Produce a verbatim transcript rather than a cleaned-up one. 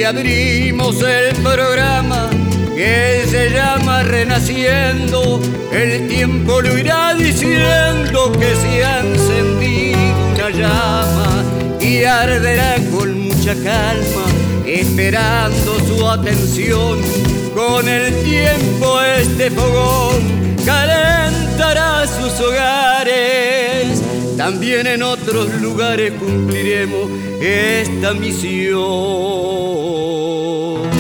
abrimos el programa que se llama Renaciendo. El tiempo lo irá diciendo que se ha encendido una llama y arderá con mucha calma, esperando su atención. Con el tiempo este fogón calentará sus hogares. También en otros lugares cumpliremos esta misión.